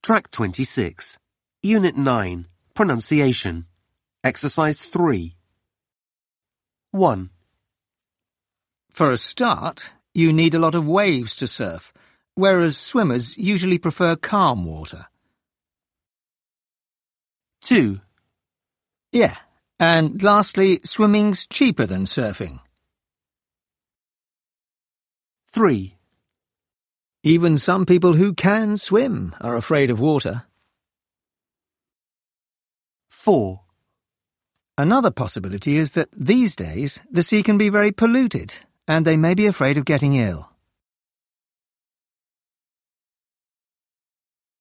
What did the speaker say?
Track 26. Unit 9. Pronunciation. Exercise 3. 1. For a start, you need a lot of waves to surf, whereas swimmers usually prefer calm water. 2. Yeah, and lastly, swimming's cheaper than surfing. 3. Even some people who can swim are afraid of water. 4. Another possibility is that these days the sea can be very polluted, and they may be afraid of getting ill.